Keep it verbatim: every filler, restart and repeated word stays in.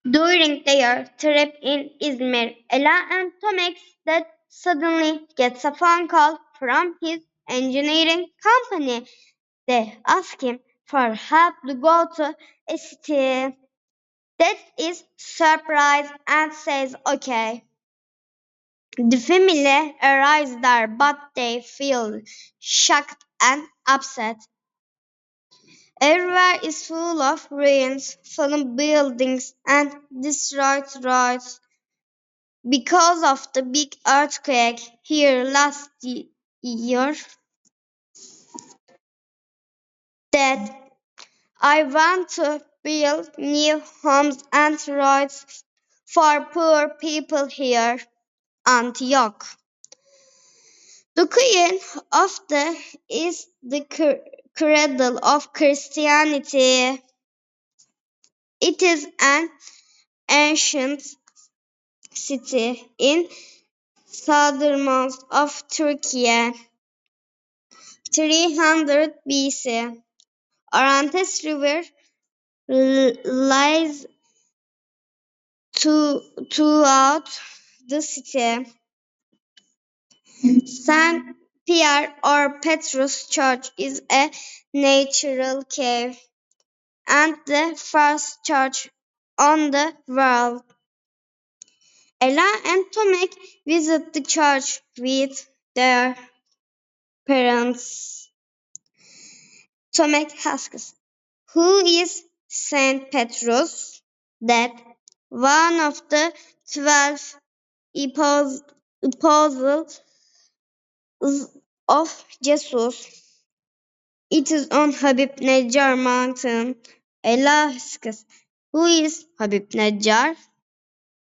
During their trip in Izmir, Ella and Tomek that suddenly gets a phone call from his engineering company. They ask him for help to go to a city that is surprised and says okay. The family arrives there, but they feel shocked and upset. Everywhere is full of ruins, fallen buildings, and destroyed roads because of the big earthquake here last year. That I want to build new homes and roads for poor people here. Antioch. The Queen of the is the cradle of Christianity. It is an ancient city in southernmost of Turkey, three hundred B C. Orontes River lies to, throughout the city. Saint Pierre or Petrus Church is a natural cave and the first church on the world. Ella and Tomek visit the church with their parents. Tomek asks, who is Saint Petrus? That one of the twelve apostles of Jesus. It is on Habib Najjar mountain. Ella asks, who is Habib Najjar?